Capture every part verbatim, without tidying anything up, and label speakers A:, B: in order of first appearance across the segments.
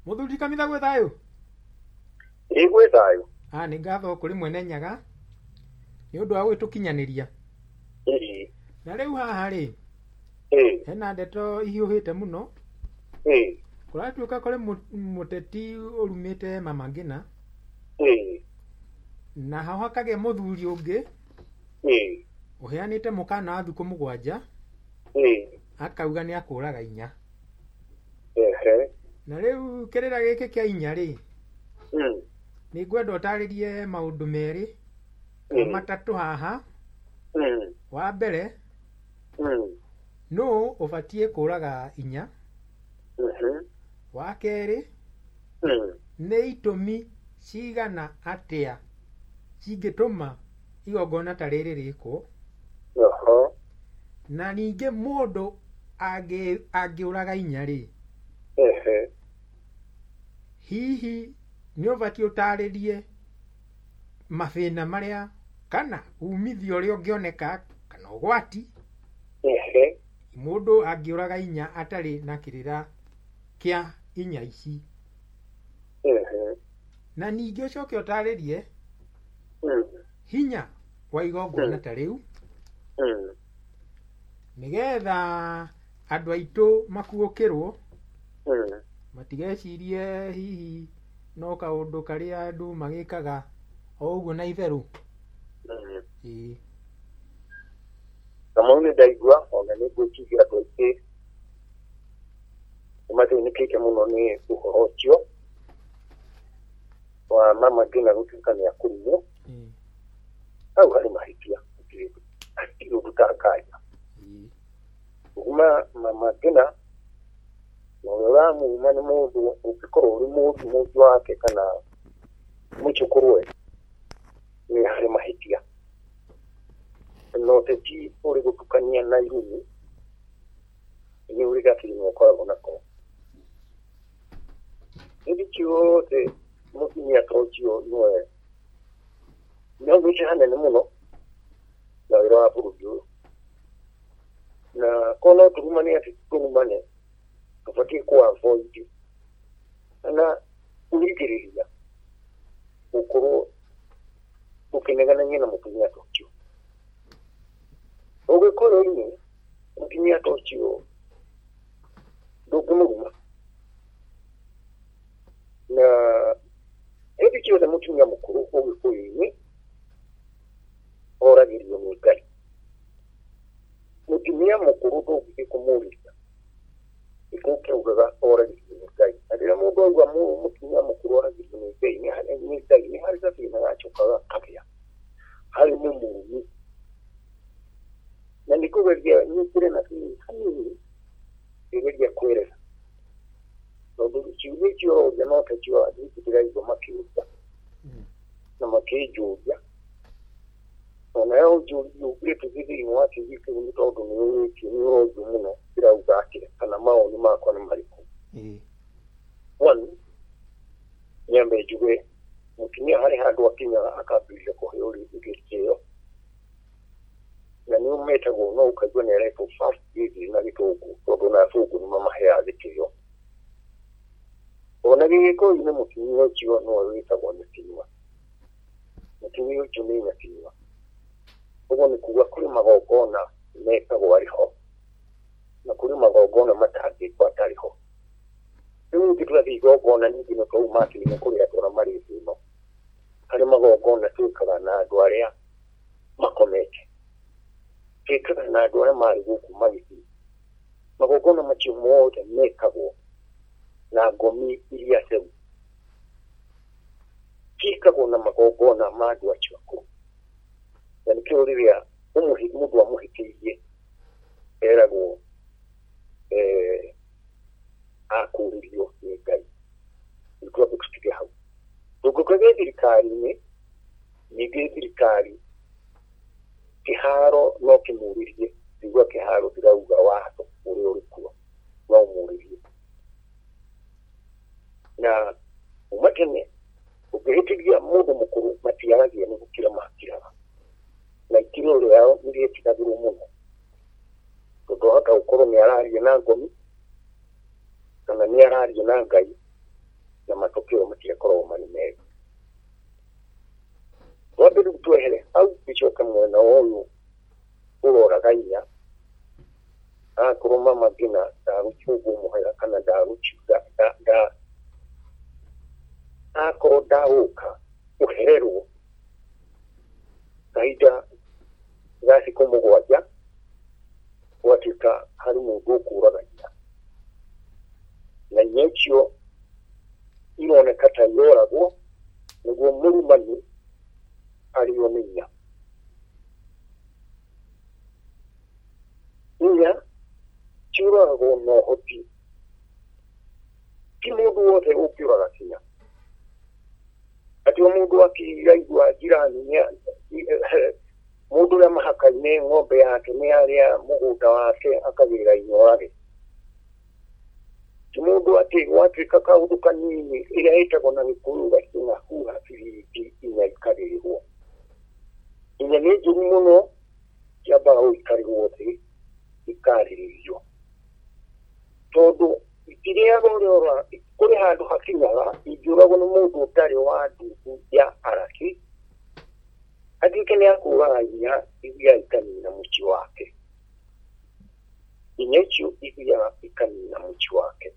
A: Muthuri Kamitha gwe thayo?
B: Ĩ gwe thayo.
A: Ah, nĩ ngatho kũrĩ mwene Nyaga nĩ ũndũ wa gwĩtũkinyanĩria.
B: Ĩ.
A: Na rĩu haha rĩ,
B: Ĩ.
A: hena ndeto ihiũhĩte mũno.
B: Ĩ.
A: Kũratuĩka kũrĩ mũteti ũrumĩte Mama Ngina.
B: Ĩ.
A: Na hau hakagĩa mũthuri ũngĩ.
B: Ĩ.
A: Ũheanĩte mũkana wa thikũ mũgwanja.
B: Ĩ.
A: Akauga nĩ akũraga inya.
B: Ehe.
A: Na rĩu kĩrĩra gĩkĩ kĩa inya rĩ,
B: Mm.
A: nĩ ngwenda ũtarĩrie maũndũ merĩ matatũ haha.
B: Mm.
A: Wa mbere,
B: Mm.
A: nũ ũbatiĩ kũraga inya.
B: Mhm.
A: Wa kerĩ,
B: Mm.
A: nĩ itũmi cigana atĩa cingĩtũma igongona ta rĩrĩ rĩkwo.
B: Oho.
A: Na ningĩ mũndũ angĩ angĩũraga inya rĩ,
B: Ehe.
A: hihi nĩ ũbatiĩ ũtarĩrie mathĩna marĩa kana umithio ũrĩa ũngĩoneka kana ũgwati
B: Ehe.
A: mũndũ angĩũraga inya atarĩ na kĩrĩra kĩa inya ici.
B: Ehe.
A: Na ningĩ ũcoke ũtarĩrie
B: Mm.
A: hinya wa igongona ta rĩu,
B: Mm.
A: nĩgetha andũ aitũ makuũkĩrwo
B: Mm.
A: matigecirie hihi no kaũndũ karĩa andũ magĩkaga o ũguo na itherũ.
B: Mm.
A: Ĩĩ.
B: Kamau nĩ ndaigua ona nĩ ngwĩciria andũ aingĩ nĩmathĩnĩkĩte mũno nĩ ũhoro ũcio wa Mama Ngina gũtuĩka nĩ akũrumwo. Hau harĩ mahĩtia hatirĩ ũndũ ũtakanja. Kuma Mama Ngina na ũrĩa ũramuma nĩ mũndũ ũngĩkorwo ũrĩ mũndũ mũndũ wake kana mũcũkũrwe nĩ harĩ mahĩtia. Na ũteti ũrĩ gũtukania na irumi nĩ ũrĩ gatĩrĩ ũkoragwo nako. Hĩndĩ ciothe mũtumia ta ũcio nĩwe nĩaugĩte hanene mũno na wĩra wa bũrũri ũyũ. Na korwo no tũrumane atĩ tũrumane tũbatiĩ kũ-avoid kana kũrigĩrĩria gũkorwo ũkĩneganania na mũtumia ta ũcio. Ũgĩkorwo-inĩ mũtumia ta ũcio ndũngĩmũruma. Na hĩndĩ ciothe mũtumia mũkũrũ ũgĩkũyũ-inĩ oragĩrio nĩ Ngai. Mũtumia mũkũrũ ndũngĩthiĩ kũmũũrĩria gĩkuũ kĩaugaga oragĩrio nĩ Ngai. Na rĩrĩa mũndũ auga mũtumia mũkũrũ oragĩrio nĩ Ngai nĩ Ngai nĩ harĩ gathĩna gacokaga kagĩa harĩ mũmũrumi. Na nĩ kũgeria nyingĩre na hanini kĩgeria kwĩrera. Tondũ ciugo icio ũroria no ta cio andũ ndĩraigua makĩũria na makĩnjũria. Ona yo njũria ũngĩte thĩinĩ wa kĩũria kĩu nĩ tondũ nĩ ũrĩtio nĩ ũrorio mũno ndĩrauga atĩa kana mawoni makwa nĩ marĩkũ. One, nyambe njuge mũtumia harĩ handũ akinyaga akambĩrĩria kũheo ũrĩithio kĩo. Na nĩ ũmetagwo no ũkaigua nĩ aretwo first lady na gĩtũngũ tondũ na athũngũ nĩ mamaheaga gĩtĩo. Ona gĩgĩkũyũ-inĩ mũtumia ũcio no wĩtagwo Nyakinyua. Mũtumia ũcio nĩ Nyakinyua. Ũguo nĩ kuuga kũrĩ magongona mekagwo arĩ ho na kũrĩ magongona matangĩkwo atarĩ ho. Rĩu ningĩ tũgathiĩ igongona ningĩ no twauma atĩ nĩ kũrĩ andũ arĩa marĩ thĩ ĩno. Harĩ magongona twĩkaga na andũ arĩa makomete. Twĩkaga na andũ arĩa marĩ gũkũ magĩthiĩ. Magongona macio mothe mekagwo na ngomi iria seu. Tikagwo na magongona ma andũ acio akũrũ. Na nĩkĩo rĩrĩa mũndũ amũhĩtĩirie eragwo akũrĩrio nĩ Ngai. Nĩtwambe tũtige hau. Ndũngĩkorwo thirikari-inĩ, ningĩ thirikari kĩharo no kĩmũrĩrie, ndigua kĩharo ndĩrauga watho ũrĩa ũrĩ kuo no ũmũrĩrie. Na kuma tene ũngĩhĩtĩria mũndũ mũkũrũ matiaragia nĩ gũkira makiraga. Na ikiro rĩao nĩ rĩetigagĩrwo mũno. Tondũ haka gũkorwo nĩ araria na ngomi kana nĩ araria na Ngai na matokeo matiakoragwo marĩ mega. Wambere twehere hau gĩcoka mwena ũyũ ũroraga inya akorwo mama ngina ndagũkiuga mũhera kana ndagũkiuga nda akorwo ndagũka ũhererwo kahinda ga thikũ mũgwanja gwatuĩka harĩ mũndũ ũkũraga inya, na inya icio ironeka ta ioragwo nĩguo mũrumani arĩo nĩ inya. Inya ciũragwo na ũhoti, ti mũndũ wothe ũkĩũraga kinya. Atĩ mũndũ akĩraigua jirani mũndũ ũrĩa mahaka-inĩ ng'ombe yake nĩ arĩa mũgũnda wake akagĩra inya orage. Ti mũndũ atĩ gwatuĩka kaũndũ kanini ĩrĩa ĩtagwo na Gĩkũyũ gacina huha biriti inya ikarĩrwo. Inya nĩ njũru mũno, ciambaga gũikarĩrwo thĩ ikarĩrĩrio, tondũ itirĩaga ũrĩa kũrĩ handũ hakinyaga ingĩũragwo nĩ mũndũ ũtarĩ wa ndungu ya araki atuĩke nĩ akũraga inya ithiaga ikanina mũciĩ wake. Inya icio ithiaga ikanina mũciĩ wake.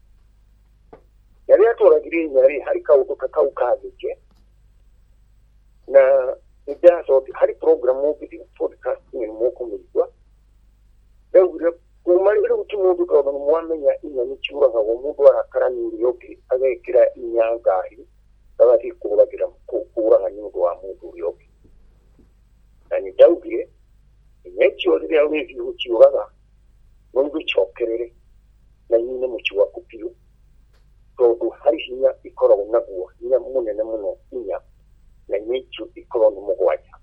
B: Na rĩrĩa tũragire inya rĩ, harĩ kaũndũ ta kau kangĩke, na nĩndacoka harĩ programu ngĩthiĩ podcast nĩ mũkũmĩigua ndaugire kuma rĩu ti mũndũ tondũ nĩmwamenya inya nĩ ciũragagwo mũndũ arakaranirie ũngĩ agekĩra inya ngari agathiĩ kũragĩra kũraga nĩ ũndũ wa mũndũ ũrĩa ũngĩ. Na nĩndaugire inya icio rĩrĩa wĩthiĩ gũciũraga no igũcokerere na inine mũciĩ waku biũ, tondũ harĩ hinya ikoragwo naguo, hinya mũnene mũno inya, na inya icio ikoragwo nĩ mũgwanja.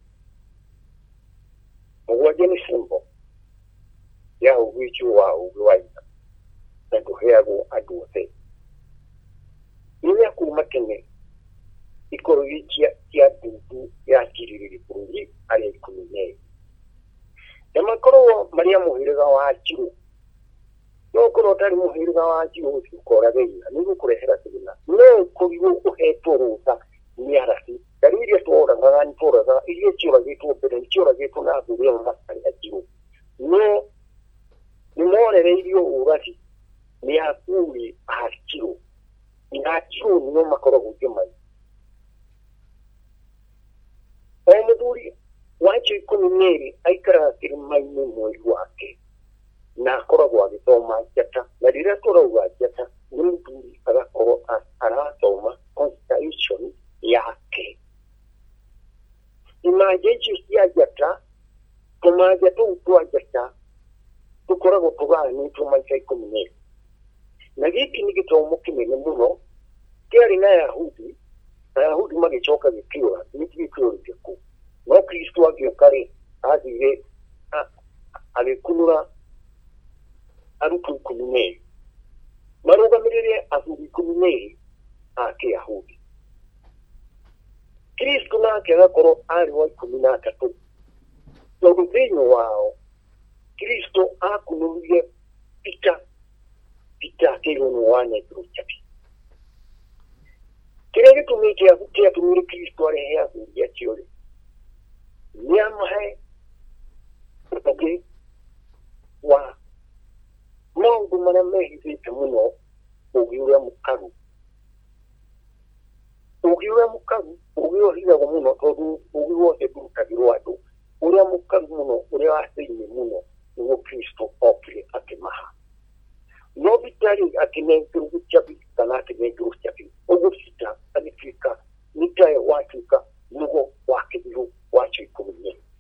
B: Mũgwanja nĩ symbol ya ũgwĩcio wa ũgĩ wa inya na ndũheagwo andũ othe. Inya kuma tene ikorwo cia ndundu ya kirĩrĩri bũrũri arĩa ikũmi na erĩ. Na makorwo marĩa mũhĩrĩga wa Njirũ, no ũkorwo ũtarĩ mũhĩrĩga wa Njirũ ũthiĩ ũkorage inya nĩ gũkũrehera thĩna. No ũkorirwo ũhetwo rũtha nĩ arabu. Ndarĩ iria tworagaga nĩ tworaga iria ciũragĩtwo mbere nĩ ciũragĩtwo na andũ arĩa matarĩ a Njirũ. No nĩmorereirio ũrathi nĩ akuri a Njirũ, na Njirũ nĩo makoragwo ngĩmanya. O mũthuri wa ikũmi na erĩ aikaraga kĩrĩma-inĩ mweri wake na akoragwo agĩthoma njata, na rĩrĩa tũrauga njata nĩ mũthuri agakorwo arathoma constitution yake. Imanja icio cia njata, tũmanja tũu twa njata tũkoragwo tũgayanĩtwo maita ikũmi na erĩ. Na gĩkĩ nĩ gĩthomo kĩnene mũno kĩarĩ na Ayahudi, na Ayahudi magĩcoka gĩkĩũra, gĩkĩũrĩte kũ. No Kristo agĩũka rĩ, athire agĩkunũra arutwo ikũmi na erĩ marũgamĩrĩre athuri ikũmi na erĩ a Kĩyahudi. Kristo nake agakorwo arĩ wa ikũmi na atatũ, tondũ thĩinĩ wao Kristo akunũrire Peter Peter akĩrwo wa Nebrochapi. Kĩrĩa gĩtũmĩte gĩatũmire Kristo arehe athuri acio rĩ, nĩ amahe ũgĩ wa maũndũ marĩa mehithĩte mũno, ũgĩ ũrĩa mũkaru. Ũgĩ ũrĩa mũkaru, ũgĩ ũhithagwo mũno tondũ ũgĩ wothe ndũrutagĩrwo andũ. Ũrĩa mũkaru mũno, ũrĩa wa thĩinĩ mũno nĩguo Kristo okire akĩmaha. No Peter akĩnengerwo Chabi kana akĩnengerwo Chabi, ũguo Peter agĩtuĩka nĩ tae watuĩka nĩguo wa kĩbirũ wa ikũmi na erĩ.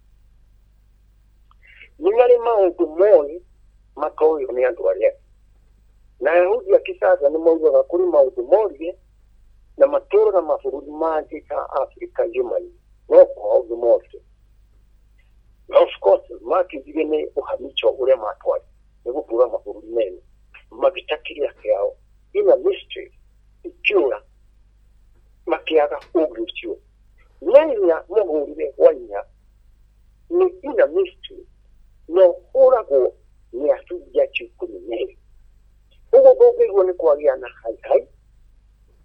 B: Nĩ marĩ maũndũ moĩ matoĩo nĩ andũ arĩa. Na Ayahudi a kĩsasa nĩ maugaga kũrĩ maũndũ morire na matũũraga mabũrũri mangĩ ta Afrika Germany, no kwao nĩ morire. Of course, makĩthire nĩ ũhamicho ũrĩa matwarĩ nĩ gũtũũra mabũrũri mene magĩta kĩrĩa kĩao ina mystery ikiũra makĩaga ũgĩ ũcio. Nainya mũhũrire wa inya nĩ ina mystery no ũragwo nĩ atumia ikũmi na erĩ. Ũguo ndũngĩiguo nĩ kwagĩa na haihai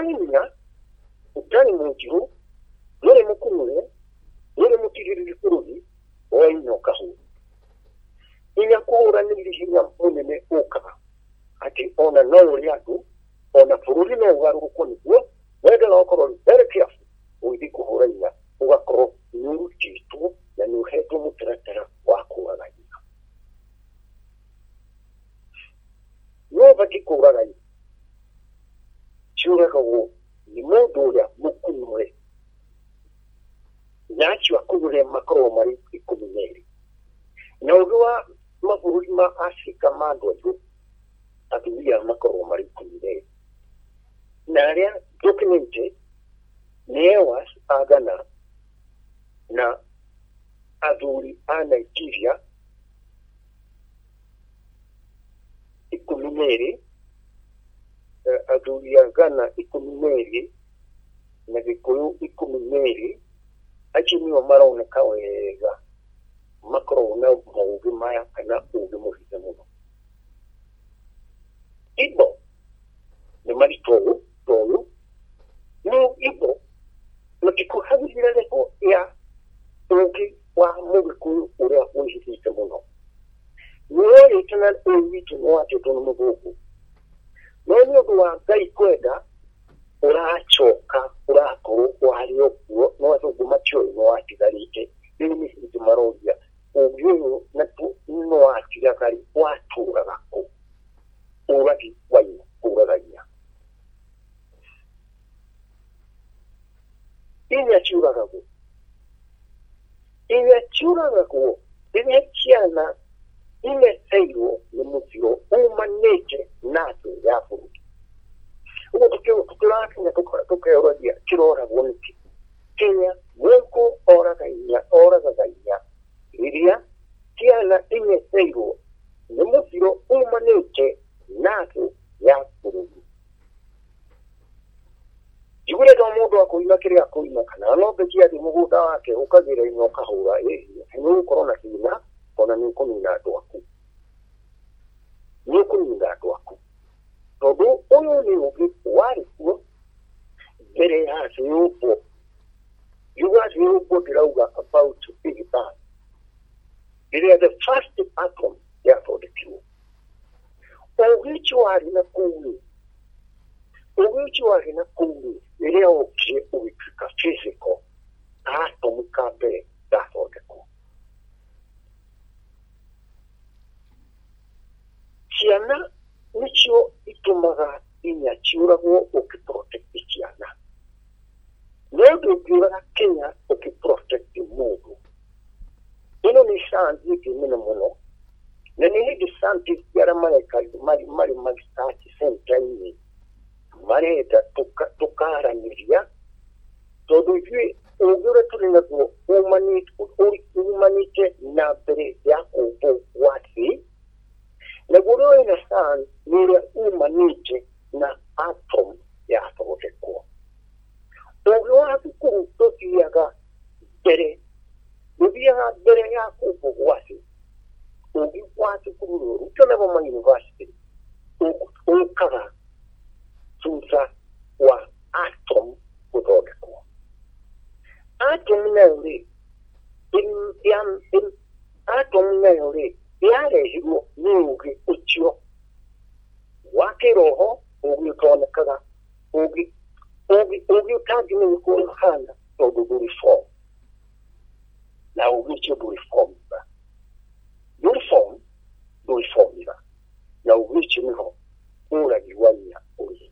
B: Wainya, utani munjiru, yore mukumule, yore mutiriri kurudi, wainya okahu. Inya kuhura nilihinya munene okaba. Ati ona no yatu, ona fururi no ugaru kukoni kuwa, wega la okoro very careful. Uidi kuhura inya, ugakoro nuru jitu, na nuhetu mutiratara wakuwa na inya. Nova kikura na inya. Churaga wo, ni modoya mukumule. Nyachi wa kumule makoro mari ikumineri. Naugua mafururi ma Afrika mandwa yu, atuia makoro mari ikumineri. Naria documente, newas agana, na aduri a Nigeria, ikumineri, uh, aduri agana ikumineri, na vikuyu ikumineri, achimi wa mara unakawega, makro una maugi maya kana ugi muhita muno. Ibo, ni mali tolu, tolu, no ibo, nakiku habi zileleko ya ugi wa mugi kuyu urea uihita muno. Niwe itanan uiwitu mwate tono mugoku. Nonyo duwa gai kweda, urachoka, urakoro, uhariokuo, nwazo gumacho nwati garite, nini hiti marodia, ugiyo natu nwati gari, watura gako. Urati wayo, uraganya. Inya chura gako. Inya chura gako, inya chiana, inya seiro, nemutiro, umanete, nato, yafu. Ugo tukio tukio Kenya tukio rodia kirora wonki Kenya weko ora gainya ora gainya iria kiana inye seiro nemufiro umanete nato ya kurudu jibure do modo akoima kiri akoima kana no bekia di muguda wake ukagira ino kahura eh hino corona kina kona ni komina do aku ni komina do aku todo oyo ni ugi wari kuo bere ya siupo yuga siupo kirauga about big bang. It is the first atom therefore the cube ogichi wari na kumi ogichi wari na kumi ile oki uikika physical atom kabe therefore the cube kiana nicho itumaga inyachura wo ukiprotect ikiana. Nendo ukiwa Kenya ukiprotect mudu. Ino ni scientific minomono. Nani hidi scientific yara maleka mali mali mali stati sentani. Mareta tuka tukara niria. Todo yue ugure tulina ko humanite humanite na bere yako bo wati. Na guru ina san nire umanite na atom ya tote ko. Ogo hatu kuru toki yaga bere. Bubia bere ya kubo wasi. Ogi wasi kuru ruto na boma university. Ogo kara sunsa wa atom kutote ko. Atom na uri in yan in atom na uri yare hiyo nugi uchio wake roho ogi kona kaga ogi ogi ogi kaji ni ko hana to do reform na ogi cho do reform ba do reform do reform ba na ogi cho ni ho ora giwanya ogi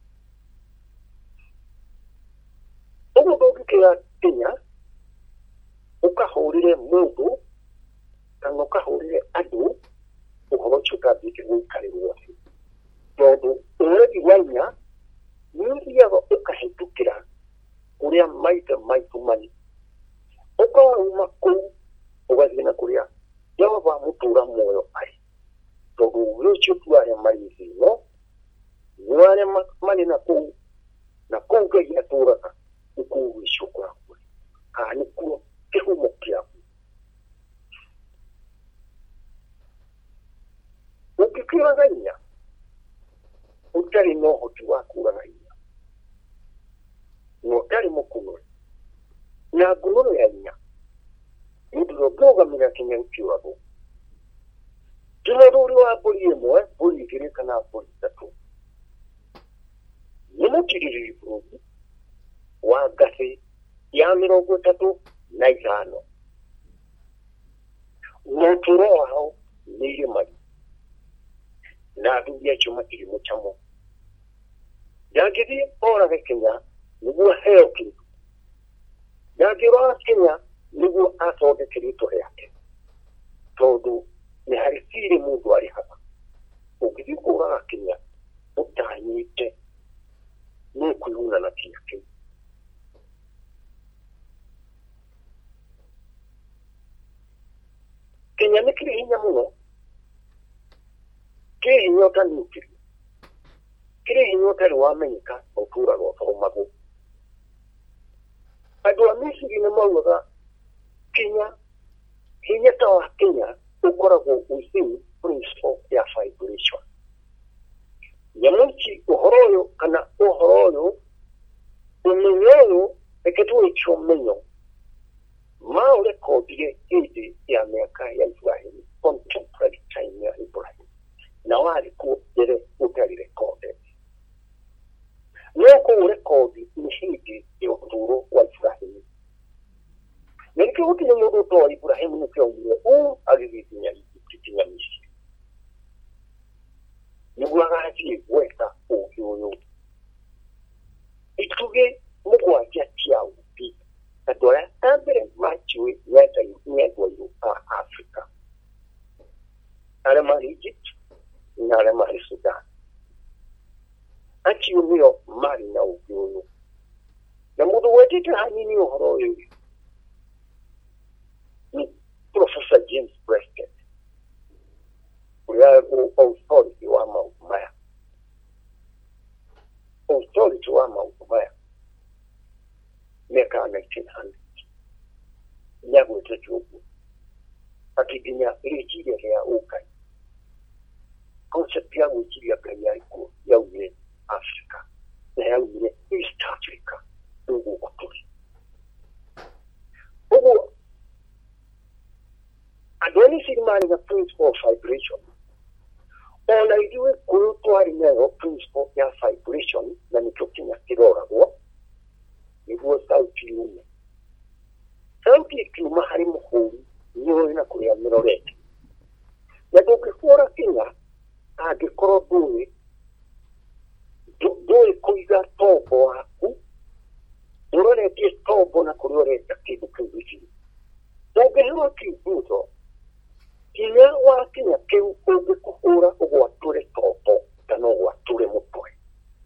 B: ogo ogi kila Kenya ukahorire mudu kanoka hurire adu ukorochuka biki ukari wose todo uredi wanya nindi yago ukahitukira kuria maita maitu mani ukawa umaku ugazina kuria yawa ba mutura moyo ai todo urochu tuare maizi no nuare mani na ku na konga ya turaka uku wishukura kuri kani kuo kehumokia ukikira ganya utari no hotu wakura ganya ng'otali mukunule n'agunono yanya ndulo bloga mina Kenya ukiwabo tunaruri wa boli yemwe boli kireka na boli tatu nimukiriri burundi wa gase ya mirongo tatu na itano n'oturo aho niri mali na duya chuma kiri muchamo yagiri ora ke Kenya nugu heo kiri yagiri ora Kenya nugu aso de kiri to yake todo ni harisiri mundu ali hapa ukiri ora Kenya utanyite n'okuyuna na kiyake Kenya nikiri hinya muno ke hinyota nikiri kiri hinyota liwamenyeka otura lw'otomago adu amisiri ne mawuga Kenya hinyata wa Kenya ukoragwo within principle ya vibration yamuki uhoroyo kana uhoroyo umenyoyo eketu echomenyo ma urekodie idi ya miaka ya Ibrahim contemporary time ya Ibrahim na wali ku dere utali recorded loko urekodi ni hidi ya uturo wa Ibrahim niki uti ni mudu to Ibrahim ni kwa ule u alivitinya ikitinya misi Nibuagaji weka uyoyo. Ituge mugwaja tia upi. Kadola tambere machiwe nyata nyatwa yu a Africa. Alema Egypt, na alema Sudan. Achi umio mari na uyoyo. Na mudu wetete hanini uhoroyo. Ni Professor James Preston. Reliable authority wa maumaya. Authority wa maumaya. Miaka nineteen hundred. Nyago tetubu. Akidinya ilichiria ya ukai. Concept ya uchiria ya iku ya uye Africa. Na ya uye East Africa. Ugu kuturi. Ugu adoni sirimani na principle of vibration. Ona idiwe kulutwari nayo principle ya vibration na nitokinya kirora go nivuo sauti yume sauti ikiuma hari muhuri niyo ina kuria mirorete na dukifora Kenya agikoro duwe duwe kuiga tobo haku urorete tobo na kurioreta kidu kibichi dugihiro kibuzo Kenya wa Kenya keu oge kuhura ogwature topo kana ogwature mutwe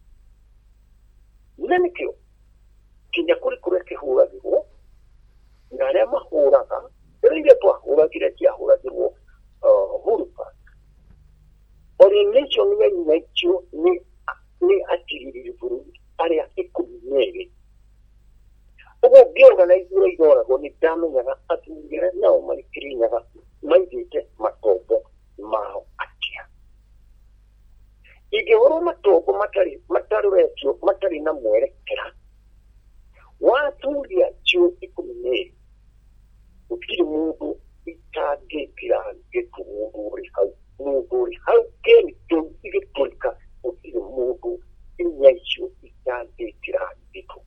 B: nani kyo Kenya kuri kure kihura bigo ngare mahura ka rinde to hura kire kia hura bigo uh hurupa ori nicho ni nicho ni ni atiri buru ari akikumere ogo gyoga na izure igora go ni damu ya atungere na o mari kirinya ga maidite matobo mao atia ige oro matobo matari matari retio matari na mwerekera watu ya chio ikumene ukiri mundu itage kirage ku mundu uri hau mundu uri hau keni tu ige tulika ukiri mundu inyaisho itage kirage ku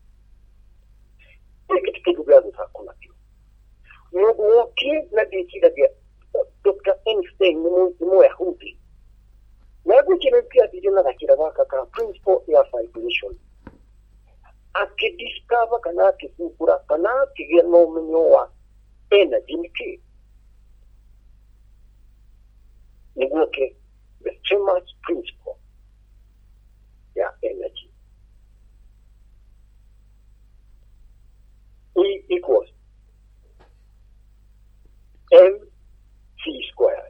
B: ike tukudugazo hakuna kio mundu woke na dekida dia Doctor Einstein ni mundu Yahudi na gukira pia dijina nakira baka ka principle ya vibration akidiscover kana kifukura kana kigeno menyoa energy niki nigoke the famous principle ya energy E equals M C squared.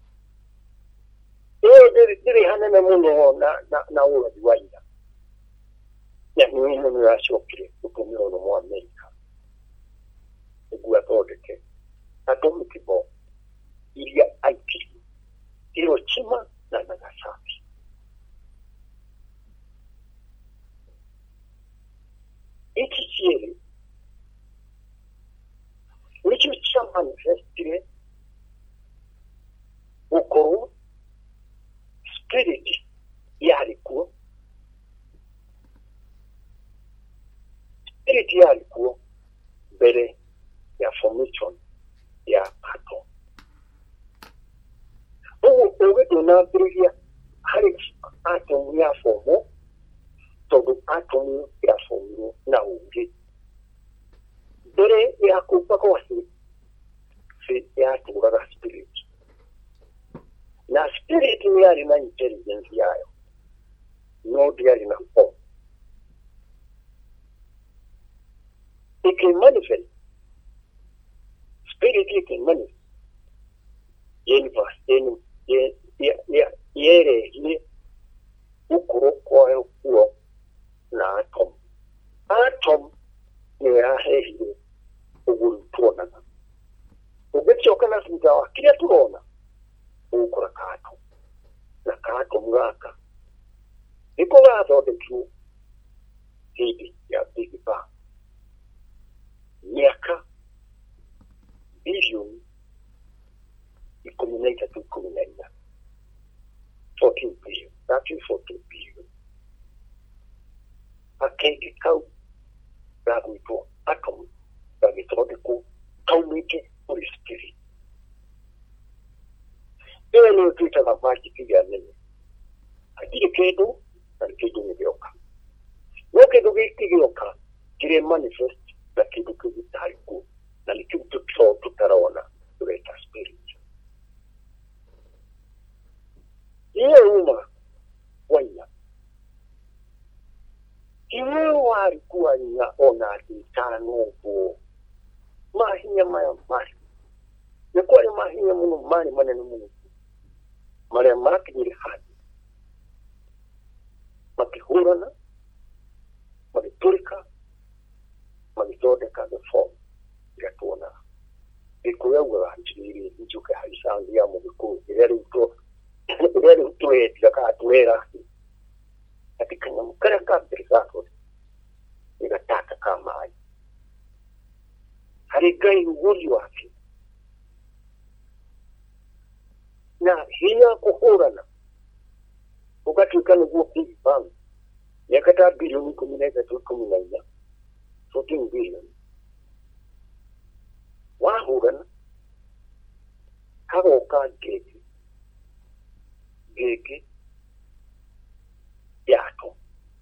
B: Eo diri diri hana na muno na na na ula diwaida. Ya ni muno ya shokire ukomeo no mo America. Egua todeke. Atomic bomb. Ilia aiki. Hiroshima na Nagasaki. manifestire ukorwo spirit yarikuo spirit yarikuo mbere ya formation ya atom. Ugu ugu tunabirigia hari atom ya formo todo atom ya formo na ungi mbere ya kupa kwa si si ya tugaga spirit na spirit ni yari na intelligence yayo no yari na form. It can manifest spirit, it can manifest universe in ye ye ye yere ye ukuro kwa uo na atom atom ni ya hehi uguru tuona ugechoka na singawa kile tuona ukura kato na kato mwaka iko gato de tu hidi ya big bang miaka bilioni ikumi na itatu kumi na nne fourteen billion that is fourteen billion akenge kau gaguitwo atom gagithondekwo kaumĩte kũrĩ spirit. Ĩyo nĩyo twĩtaga magic ya nene. Hatirĩ kĩndũ na kĩndũ gĩgĩũka. No kĩndũ gĩkĩ gĩgĩũka kĩrĩ manifest na kĩndũ kĩu gĩtarĩ kuo na nĩ kĩu tũtarona tũreta spirit. Iyo uma wanya iwe walikuwa ina ona tano bo mahinya maya mari yakuwa ni mahinya muno mari manene muno mari makiri hadi makihurana makiturika makitodeka the form ya tuona ikuya wa njiri njuke haisangi ya mubiku ireri uto ireri uto etaka tuera katika mkara kabisa nikataka kama hai harigai nguri wake na hiya kuhurana wakati kana huo big bang yakata bilioni kumi na tatu kumi na nne fourteen billion wahurana hapo kageki geki yato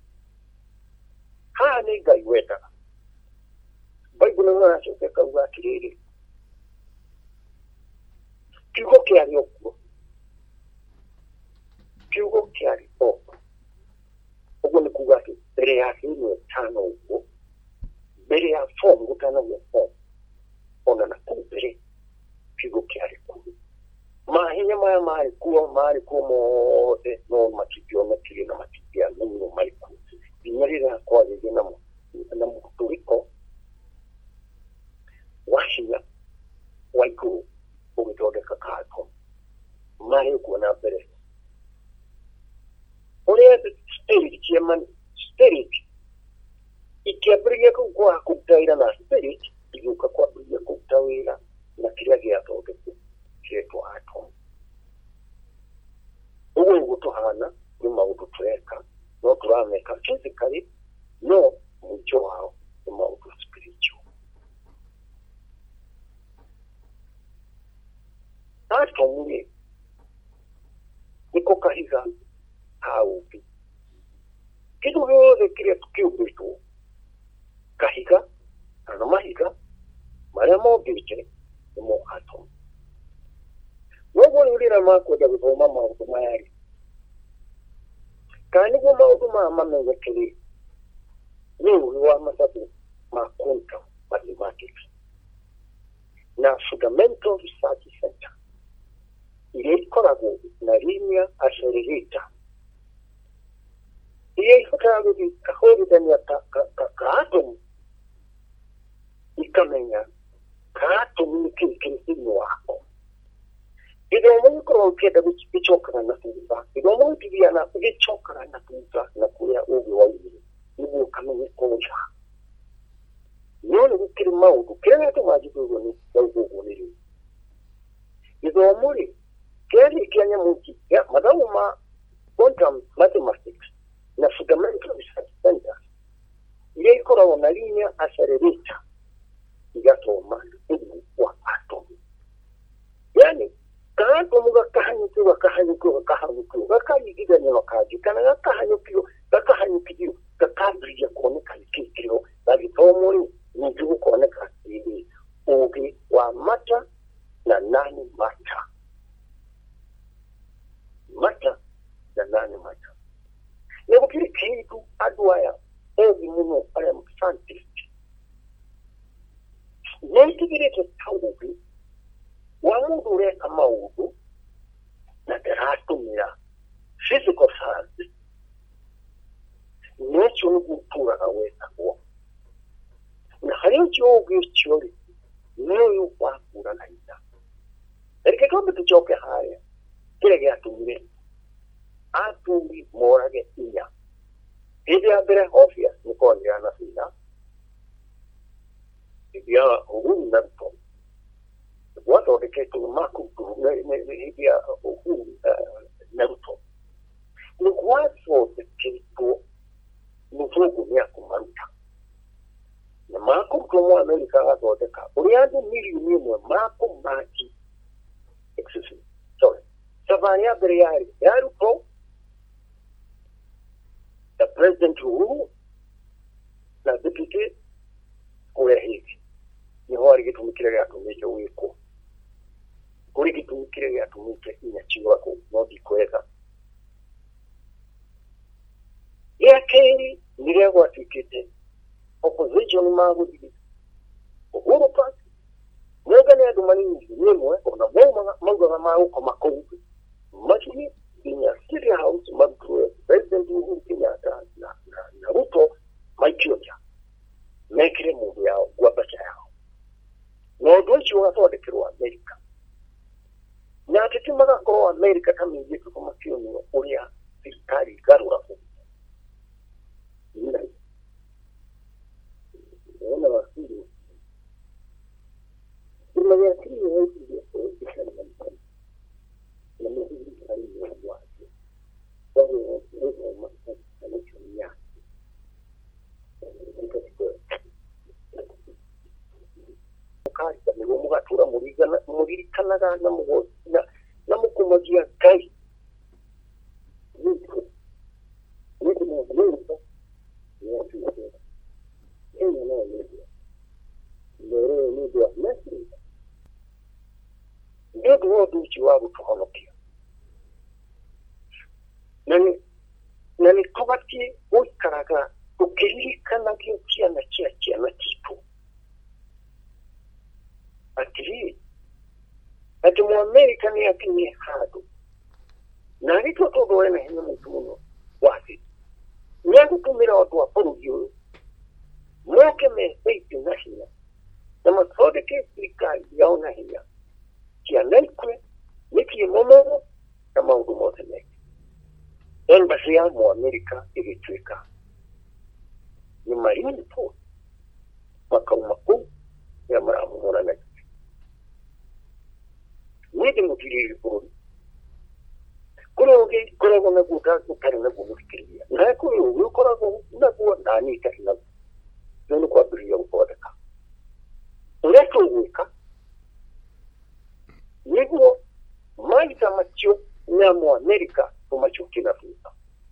B: hane gaiweta Bible ngana soke kauga kiriri kiugo kiari okuo kiugo kiari okuo ugo ni kuga ati mbere ya hino tano ukuo mbere ya form gutana ya form ona na kumbere kiugo kiari kuo mahinya maya mari kuo mari kuo mothe no matipio na kiri na matipia nuno mari kuo inyarira kwa yeye na mo na muturiko washia waiku ugitodeka kato mari kuo na bere ore spirit chairman spirit ikiabriye kwa kutaira na spirit yuka kwa briye kutawira na kila giatoke keto ato uwe gutuhana ni maudu tureka no turameka physically no mucho wao ni maudu spiritual ato mwe niko kahiga haupi kitu vyote kile tukio bitu kahiga na mahiga mara mobiche ni mo ato Nogo nulira mako da goma ma goma yari kani goma goma mama ngekeli ni uwa masatu ma quantum mathematics na fundamental research center ile korago na linear accelerator ile korago di kahori dania ka ka ka atom ikamenya ka atom ni kinki ni wako Ido mo ko keda bichoka na kuza. Ido mo tibia na bichoka na kuza na kuya ubi waidi. Nibu kama koja. Yone bikiri maudu. Kera to maji ko ni ko ko ni. program mathematics na fundamental research centers iria ikoragwo na linear accelerator igatoma ugu wa atomu. Yani kaatomu gakahanyuki gakahanyuki gakahanyuki gakarigithania na kangi kana gakahanyuki gakahanyuki gakambĩrĩria kuoneka kĩkĩro gagĩthomwo ningĩ gũkoneka hihi ũgĩ wa mata na nani mata mata na nani mata nĩ gũkĩrĩ kĩndũ andũ aya ethĩ mũno arĩa scientist nĩtigĩrĩte ta ũgĩ wa mũndũ ũreka maũndũ na ndaratũmĩra physical science nĩcio nĩgũtũraga wetagwo na harĩ ũcio ũgĩ ũcio rĩ nĩũyũ wakũra na ita reke twambe tũcoke harĩa kĩrĩa gĩatũmire atũri morage inya hĩndĩ ya mbere obvious nĩ kwanĩrĩra na bina hĩndĩ ya Uhuru na Ruto gwathondeketwo makutu hĩndĩ ya Uhuru na Ruto nĩ gwathondeketwo mũthũngũ nĩakũmaruta na makũrutwo mwa Amerika agathondeka ũrĩa andũ mirioni ĩmwe makũmaki excuse me sorry safari ya mbere yarĩ ya Ruto the president Uhuru na deputy kũrĩa hivi nĩho arĩ gĩtũmi kĩrĩa gĩatũmĩte wĩkwo kũrĩ gĩtũmi kĩrĩa gĩatũmĩte inyachiwako no ndikwetha ya keri nĩrĩa gwatuĩkĩte opposition magũthiĩ Uhuru Park mwega nĩ andũ manini nĩmwe ona maugaga magũkoma kũu macini nginya City House marutwo president Uhuru Kenyatta na na Ruto maikio nja mekire mũndũ yao gwambaca yao na ũndũ ũcio ũgathondekerwo Amerika na ateti magakorwo Amerika ta mĩingĩ makĩonio ũrĩa thirikari igarũra kũu ona wasiri kuna ya kile yote ya kuisha na na mimi karibu na watu kwa hiyo ndio masuala ya kari ni mugatura murigana murikanaga na mugo na na mukumagia kai niko niko niko eno no media lero media message ndio watu chiwabu tuhonokia nani nani kubati ukaraga ukirikana kia na kia kia na kitu ati ati mu America ni akinye hado na rito todo wena hino mtuno wasi nyangu tumira watu wa porugiyo mwake mefeiti na hiya na masode ke serikali yaona hiya kia naikwe niki momomo na maundu mote neki embassy ya mu America igitwika ni marine port makao makuu ya maramu mora neki mwede mutiri ripori kuroge kurogo na guta kutari na gufikiria na kuroge kurogo na kuwa ndani kana ndio kwa biria upodeka uleto wika nigo maita macho na mu America kumacho kila futa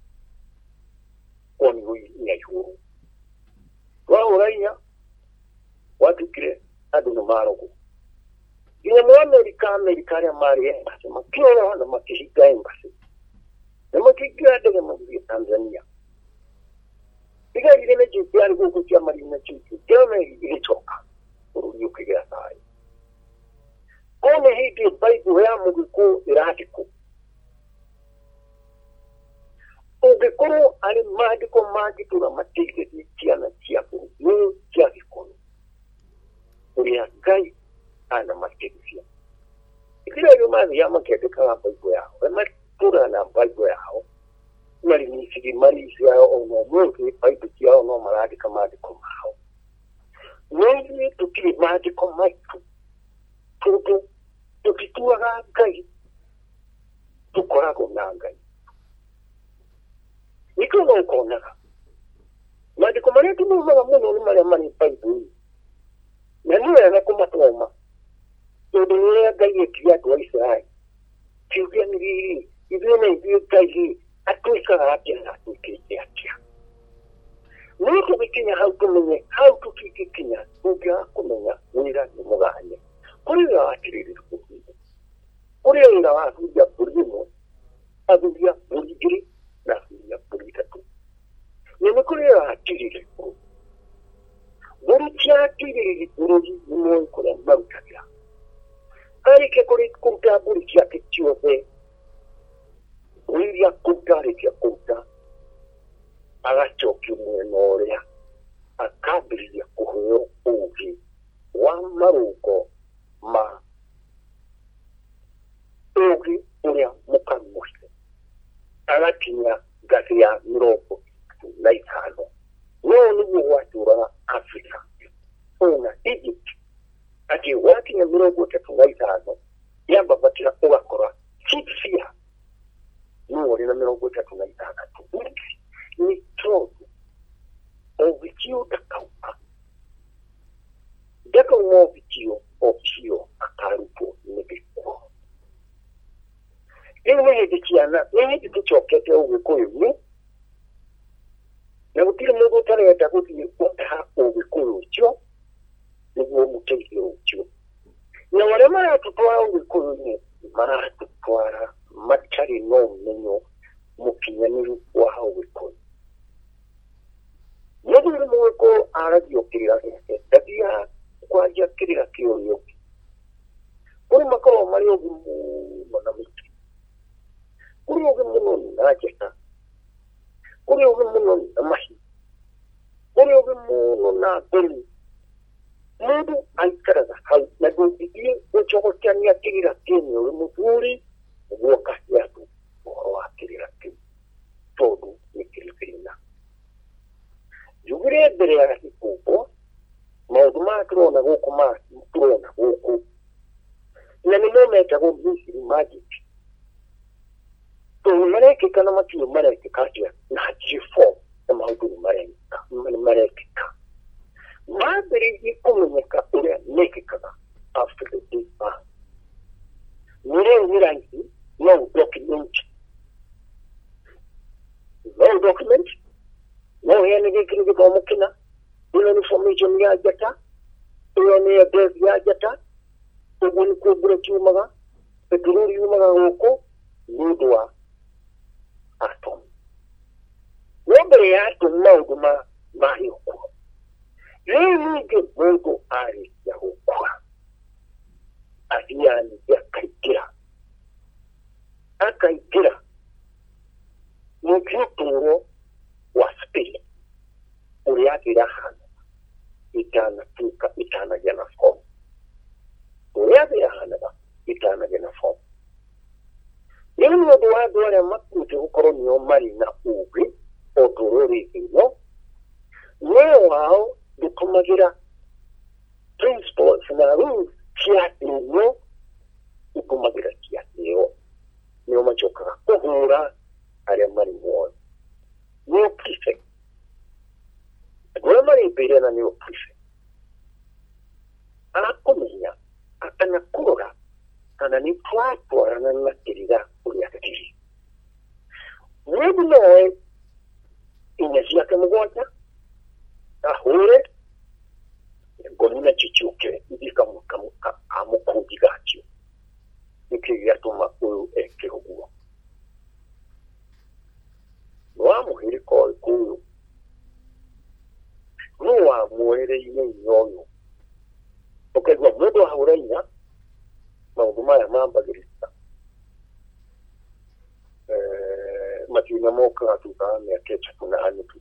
B: kwani huyu ni ayuru wa uraiya watu kile aduna marogo ina mu America America ya mari embassy makira na makihiga embassy na makihiga daga mu Tanzania igari ile jinsi yari guko cha mari na chitu kama ile choka urudi ukigira sai ona hiti baibu ya muguko iratiko ogekoro ali madiko madiko na matike tia na tia ko ni tia ko uri akai ana matike ikira yo mazi ya makete kama baibu yao na tura na baibu yao mari ni sigi mari ya ono mweke baibu yao no maradi kama diko mao wewe tukiri madiko maiku tutu tukitua kai tukora ko nangai niko no kona maandiko marĩa tũthomaga mũno nĩ marĩa marĩ Bible-inĩ na nĩ wega kũmathoma tondũ rĩrĩa Ngai etire andũ a Isiraeli kiugia nĩ rĩrĩ ithuĩ na ithuĩ Ngai atwĩkaga atĩa na atwĩkĩte atĩa no tũgĩkinya hau tũmenye hau tũtingĩkinya tũngĩaga kũmenya wĩra nĩ mũganye kũrĩ wĩra wa atĩrĩrĩ kũrĩ wĩra wa athuria mbũri ĩmwe athuria mbũri igĩrĩ na athuria mbũri ithatũ na nĩ kũrĩ wĩra wa atĩrĩrĩ mbũri cia atĩrĩrĩ bũrũri nĩ moĩ kũrĩa marutagĩra arĩkia kũruta mbũri ciake ciothe rĩrĩa kũruta arĩkia kũruta agacokio mwena ũrĩa akambĩrĩria kũheo ũũgĩ wa marũngo ma ũũgĩ ũrĩa mũkamũhe agakinya ngathĩ ya mĩrongo na ithano no nĩguo gwatũũraga Africa ona Egypt atĩ wakinya mĩrongo ĩtatũ na ithano yambabatĩra ũgakora Sipsia no ũrĩ na mĩrongo ĩtatũ na ithathatũ nĩ tondũ ũgĩkio ndakauka ndakauma ũgĩkio ũgĩkio akarutwo nĩ gĩkuo rĩu nĩ hĩndĩ ciana nĩ hĩndĩ tũcokete ũgĩkũyũ-inĩ na gũtirĩ mũndũ ũtarenda gũthiĩ gũtaha ũgĩkũyũ ũcio nĩguo mũteithie ũcio na arĩa maratũtwara ũgĩkũyũ-inĩ maratũtwara matarĩ na ũmenyo mũkinyanĩru wa ũgĩkũyũ mũthuri mũgĩkũyũ aragia kĩrĩra gĩake ndathiaga kwanjia kĩrĩra kĩũrĩa ũngĩ kũrĩ makoragwo marĩ ũgĩ mũno na mĩtĩ kũrĩ ũgĩ mũno na njata kũrĩ ũgĩ mũno na mahiũ kũrĩ ũgĩ mũno na mbũri mũndũ aikaraga hau na ndũngĩthiĩ gũcogokania kĩrĩra kĩnyu ũrĩ mũthuri guoka ciatũ ũhoro wa kĩrĩra kĩu tondũ nĩ kĩrĩ thĩna njugire mbere ya gĩkũngũ maũndũ maya tũrona gũkũ ma tũrona gũkũ na nĩmo metagwo Misiri magic tondũ marekĩka na matirĩ marekĩka atĩa na hatirĩ form na maũndũ nĩ marekĩka nĩ marekĩka mambĩrĩirie kũmenyeka ũrĩa mekĩkaga after the big bang nĩ rĩu nĩ raithi no document no document no heane gĩkĩ nĩ gĩthomo kĩna ĩno nĩ formation ya njata ĩyo nĩ base ya njata ũguo nĩ kuo mbura kiumaga petroli yumaga gũkũ nĩ ũndũ wa atom no mbere ya atom maũndũ ma marĩ ũkuo rĩu ningĩ mũndũ arĩkia gũkua athiaga ningĩ akaingĩra akaingĩra ningĩ ũtũũro wa spirit ũrĩa athira hana itanatuĩka itanagĩa na form ũrĩa athira hanaga itanagĩa na form rĩu nĩ ũndũ wa andũ arĩa makuĩte gũkorwo nĩo marĩ na ũũgĩ o tũrũrĩ ĩno wĩra wao ndũtũmagĩra principles na rules cia ĩno ũtũmagĩra cia ĩyo nĩo macokaga kũhũra arĩa marĩ muoyo nĩo prefect andũ arĩa marĩ mbere na nĩo prefect akũmenya akana kũrora kana nĩ twatwarana na kĩrĩra ũrĩa kĩrĩ mũndũ noe inya ciake mũgwanja ahũre ngoni na chichuke ikamuka amukundi gacio nĩkĩo gĩatũma ũyũ eke ũguo nĩwamũhĩrĩka ũyũ nĩ wamuoereire inya ũyũ ũkaigua mũndũ ahũra inya maũndũ maya mambagĩrĩra mathĩna mokaga thutha wa mĩaka ĩtatũ na nuthu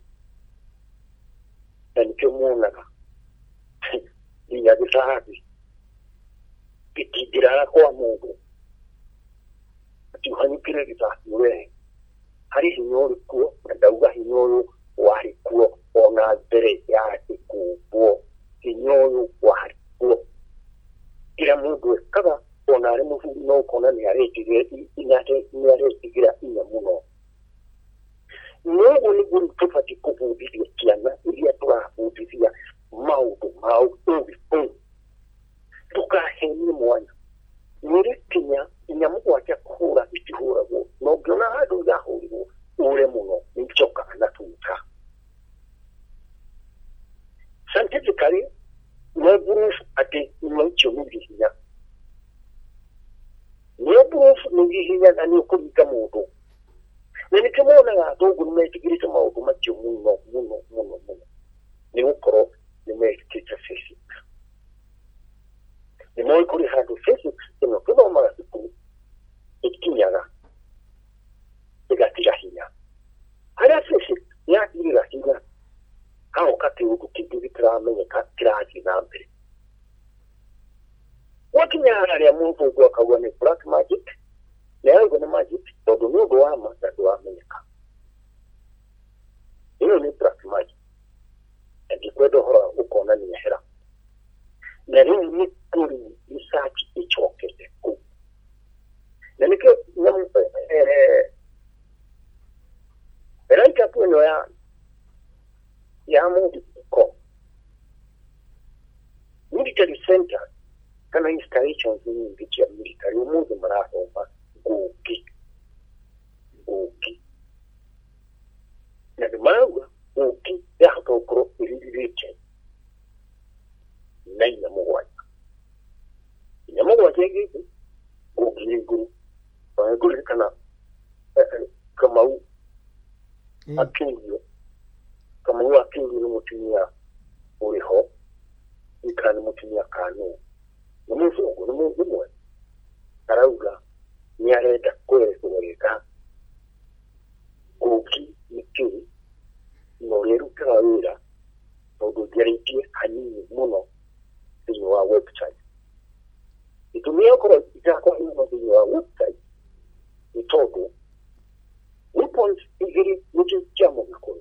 B: na nĩkĩo muonaga nginya gĩcabi gĩtingĩraga kwa mũndũ akiuhanyũkĩre gĩcabi we harĩ hinya ũrĩkuo na ndauga hinya ũyũ warĩ kuo ona mbere ya gĩkũngwo hinya ũyũ warĩ kuo kĩrĩa mũndũ ekaga ona arĩ mũburi no ũkona nĩ aretigĩra inya mũno n'ũguo kare no proof ate no chomugi hinya no proof nugi hinya ani ko ikamudo nani kemona nga dogo me tigiri kama ugo macho muno muno muno muno ni ukoro ni me kita sisi ni mo kuri hadu sisi no kuba mara siku ikinyana igati hinya ara sisi ya kiri hinya kao kati ugo kigiri trame ka traji nambe wakinyana ya mungu kwa kawani black magic leo kuna magic todo nugo wa matatu wa Amerika hiyo ni black magic ndikwedo hora uko na ni hera na hii ni kuri research ichokete ku na nike na eh eraika tuno ya ya mungu ko military center kana installations ni bichi military mungu maraho ba Goki. Goki. Na demanda Goki ya koko iliriche. Na ina mwa. Ina mwa jegi Goki nguru. Ba nguru kana kama u akinyo. Kama u akinyo ni mutumia uriho. Ikani mutumia kanu. Numuzo numuzo mwe. Karauga nyareta kwere kuweka Goki nikiri no leru kawira todo geriti hanini muno dinyo wa website itumia ko itako ino dinyo wa website itodo weapons igiri mutu chamo ngako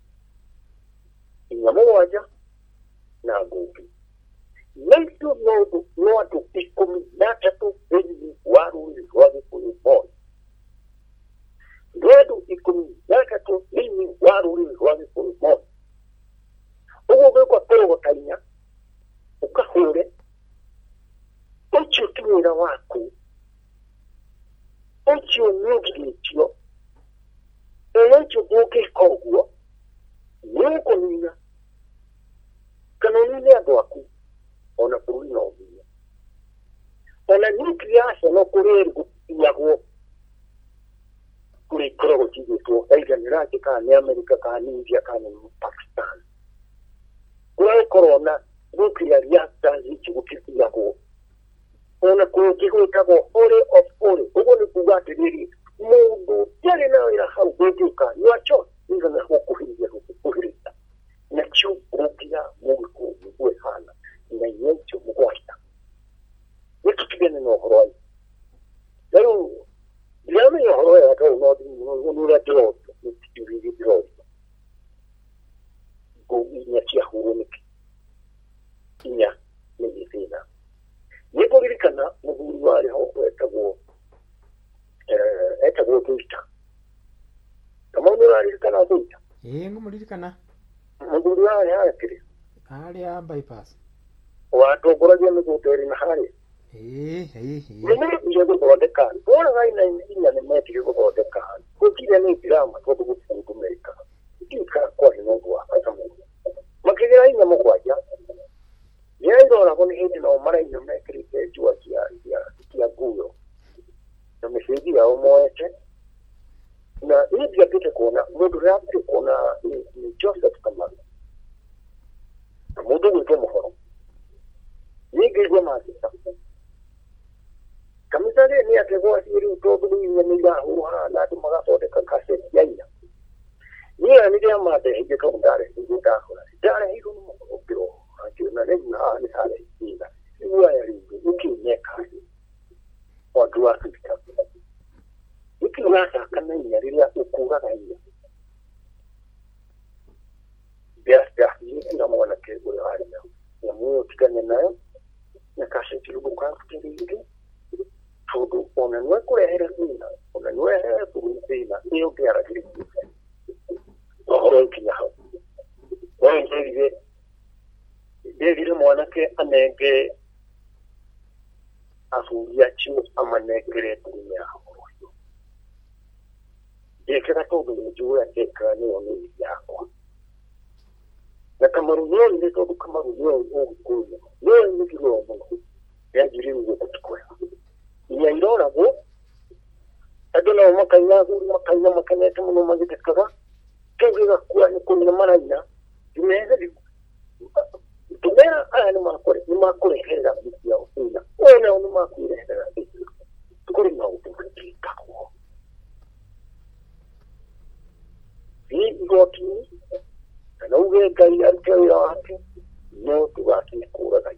B: inyamo waja na Goki Naitu nodo nodo ikomi natatu enyi waru waru kwenye boy. Nodo ikomi natatu enyi waru waru kwenye boy. Ugo beko pero wakainya. Ukahure. Ocho tumira wako. Ocho nyugi chio. Ocho goke kogwa. Nyuko nina. Kanonine ado wako. Ona kuruna obia ona nuclear no kureri kuyago kuri krogo chije to aiganira ka ni America ka ni India ka ni Pakistan kuri corona nuclear reactor ichi kuyago ona ko kiko kago ore of ore ugo ni kugate diri mundu yale na ira hau beduka ni acho ingana hokuhiria hokuhiria na chu rukia mungu kuwe hana na yecho mugwata wiki kigene no horoi lero yame yo horoi aka no no no la drop ni tiri drop go inya tia hurunik inya ni fina ni go birikana mu buruwari ho etago eh etago tuita kama no ari kana tuita
A: eh ngumulirikana
B: mu buruwari ha kiri
A: ali ya bypass
B: watu kuraje mkuteri na hali
A: eh eh eh
B: ni ndio kuodeka bora gaina ina ne meti kuodeka kukile ni drama kwa kufunga Amerika kika kwa nongo hata mungu makigera ina mkwaja yendo na kuni hidi na mara ina mekri jua kia ya kia guyo na message ya omoete na hii ya pite kuona mundu rapi kuona ni Joseph Kamala mundu wito mfano Nige gwe masisa. Kamisale ni ategwa siri utobu ni nyamiga huha na tumaga sote kakase yanya. Ni anige amate hije kondare nguta hola. Dare hizo no biro. Ati na le na ni sale ina. Iwa ya ringo ukinyeka. Watu wa sita. Iki unasa kana nyariria ukura kaiya. Biasa ni ndio mwana kego ya hali ya. Ya moyo tikane nayo. Na kashe kilugu kwa kutiri todo ona nwe kurehera ina ona nwe hera kurina iyo byara kiri ohoro kinyaho wanje David mwanake anenge asuria chimu amanekere kumya horo yekera todo mjua tekani oni yako na kama kamaru yoni ne to kamaru yoni o ko yoni ni kilo mo ya jiri ngo kutukwa ya irora go adona makanya go makanya makanya to mo magi tekka kege ga kwa ni ko ni maranya dimeza di tumera ana ma kore ni ma kore hera ya usina ona ni ma kore hera tukuri na utuki kako ni goti na uge gai ante ya ate no tuwaki kura gai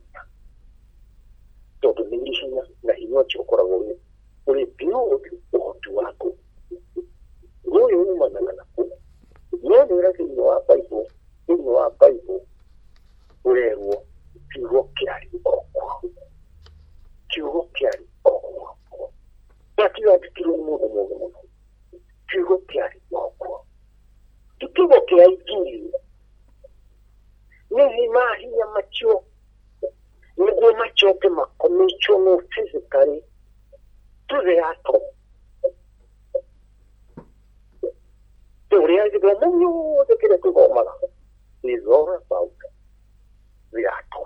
B: todo ningishina na hino chokora gore uri pio otu wako ngoyo uma na na ku no dira ki no apaipo no apaipo urero pio kiari okwo pio kiari okwo bati wa tikiro mo mo mo pio kiari okwo tukigo kiari kiri ni mahi ya macho ni macho ke makomicho no physically to the atom to realize the moment de que tu goma is all about the atom.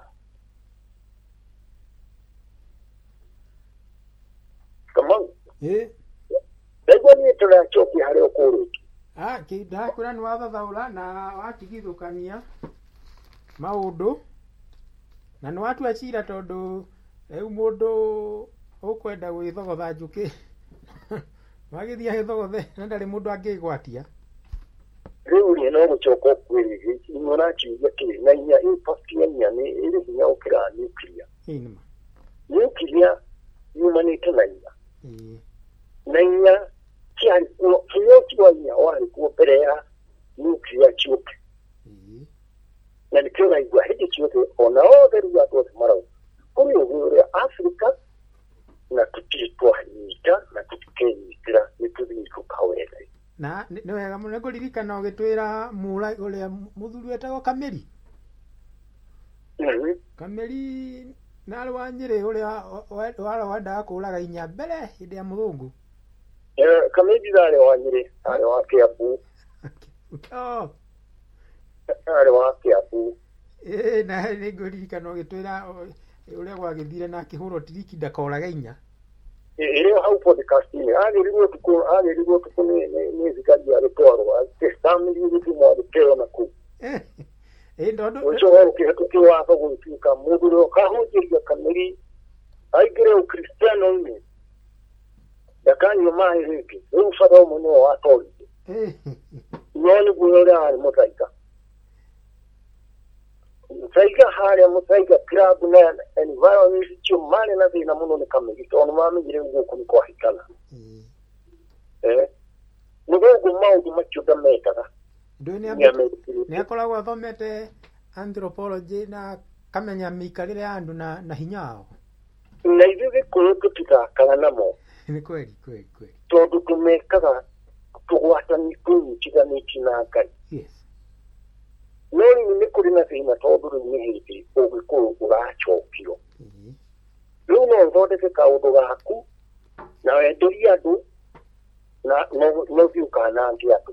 B: Come on.
A: Eh.
B: Ego ni tula choki hale okuru.
A: Ah, kida kuna ni watha thaula na watigithukania maundu na ni watu acira tondu riu mundu ukwenda gwithogotha njuki magithia hithogothe na ndari mundu angigwatia
B: riu ni no guchoko kwiri ngona chiya ki na nya impact ya nya ni iri hinya ukira nuclear
A: inma
B: nuclear human tena
A: eh
B: na nya kiari ko kiyo kiwanya wali ko perea nuclear chup
A: eh
B: na nikiona igwa hiji chiyote ona otheru ya tuwa marau kuri ugure Afrika na tutitwa hanyita na tutikenyitira nitubiko kawere
A: na ni wega muno kuririkana ugitwira mura uria muthuri wetagwo Kameri
B: mhm
A: Kameri nari wa Nyeri uria wara wanda kuraga inya mbere hindi ya muthungu
B: eh Kameri dare wa Nyeri dare wa Kiambu
A: oh
B: dare wa Kiambu
A: eh na ni kuririkana ugitwira uria gwagithire na kihuro tiriki ndakoraga inya
B: ile hau podcast ni ali rigo tuko ali rigo tuko ni ni zikadi ya retoro testamini ni tumo adikeo na ku
A: eh eh ndondo
B: ocho wao ke tuko hapo kutuka muduro ka hujiri Kameri aigire ukristiano ni dakanyo mai riki ufada muno wa tori
A: eh
B: noni buyora ali motaika Mutaiga hali mutaiga club na environment chumane na vina muno ni Kameri to no mami gire nguko ni kwa hikala eh nugo maudu macho da meka
A: ndo ni ni akoragwo athomete anthropology na kamenya mikarire andu na na hinyao
B: na ithuĩ gĩkũyũ tũtithakaga namo
A: nĩ kweli kweli kweli
B: tondũ tũmekaga tũgwatani tũnyitithanĩtie na Ngai
A: yes
B: no rĩu nĩ kũrĩ na thĩna tondũ rĩu nĩ hĩndĩ ũgĩkũyũ ũracokio rĩu no ũthondeke kaũndũ gaku na wenderie andũ na no thiĩ ũkanange andũ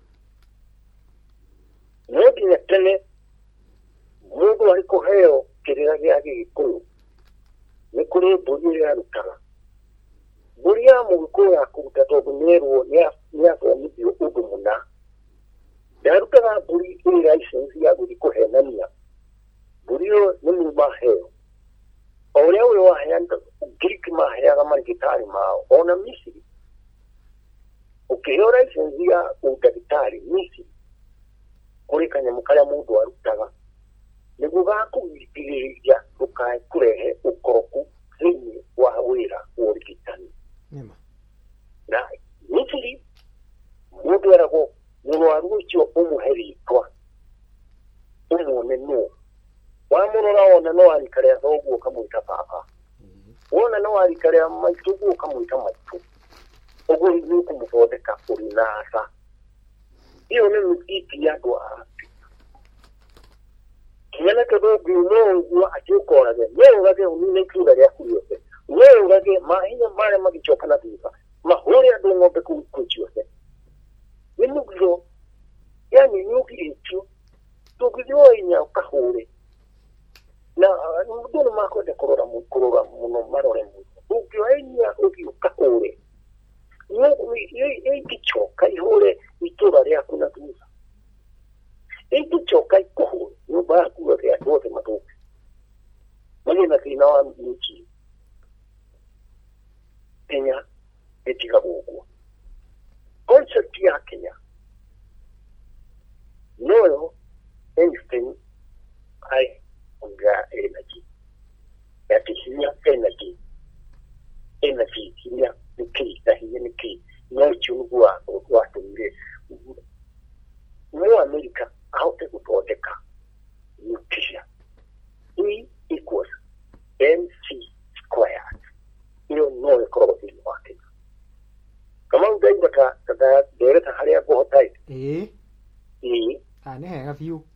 B: no nginya tene mũndũ arĩ kũheo kĩrĩra gĩa Gĩgĩkũyũ nĩ kũrĩ mbũri ĩrĩa yarutaga mbũri ya Mũgĩkũyũ ya kũruta tondũ nĩerwo nĩ athomithio ũndũ mũna yarutaga mbũri ĩrĩ license ya gũthiĩ kũhenania mbũri ĩyo nĩ muma heo o ũrĩa ũyũ waheana Greek maheaga marigĩtarĩ mao ona Misiri ũkĩheo license ya ũndagĩtarĩ Misiri kũrĩ kanyamũ karĩa mũndũ arutaga nĩguo gakũgirĩrĩria ndũkae kũrehe ũkoroku thĩinĩ wa wĩra wa ũrigitani na Misiri mũndũ eragwo mũrwaru ũcio ũmũhe rĩtwa ũmuone nũũ wamũrora wona no arika rĩa thoguo ũkamwĩta baba wona no arika rĩa maitũ ũguo ũkamwĩta maitũ ũguo nĩ ũkũmũthondeka ũrĩ na asa ĩyo nĩ mĩthiĩti ya andũ a kinyana kadogo no nguo ajokorage no ngage unine kura ya kuyote no ngage mahinya mara magichoka na diva mahori adu ngombe kuchiose nimugro yani nyuki echo tugizyo inya ka kurora mu kurora muno marore mu ukyo enya ukyo kahore no ye ikichoka ihore itura ya kuna tuza ikichoka ikohore no ba kuwa ya dote matoke mali na kinawa mchi Kenya etika gogo concept ya Kenya no anything I unga energy that is here energy energy here the key that is in the key no chungwa or what in this no America out of the car nuclear E equals M C squared you know the crop in market come on then the car that there is a higher boat type
A: eh
B: E
A: ah ne ha fiu